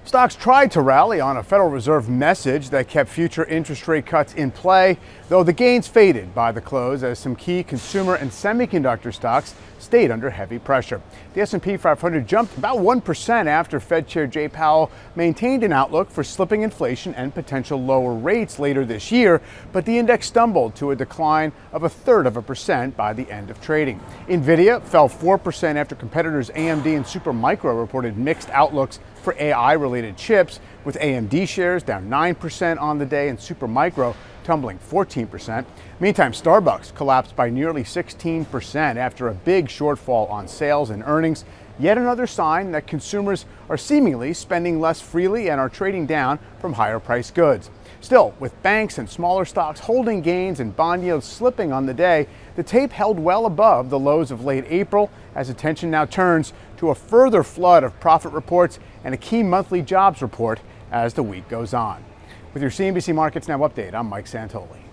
Stocks tried to rally on a Federal Reserve message that kept future interest rate cuts in play, though the gains faded by the close as some key consumer and semiconductor stocks stayed under heavy pressure. The S&P 500 jumped about 1% after Fed Chair Jay Powell maintained an outlook for slipping inflation and potential lower rates later this year, but the index stumbled to a decline of 0.33% by the end of trading. Nvidia fell 4% after competitors AMD and Supermicro reported mixed outlooks for AI-related chips, with AMD shares down 9% on the day and Supermicro tumbling 14%. Meantime, Starbucks collapsed by nearly 16% after a big shortfall on sales and earnings. Yet another sign that consumers are seemingly spending less freely and are trading down from higher priced goods. Still, with banks and smaller stocks holding gains and bond yields slipping on the day, the tape held well above the lows of late April as attention now turns to a further flood of profit reports and a key monthly jobs report as the week goes on. With your CNBC Markets Now update, I'm Mike Santoli.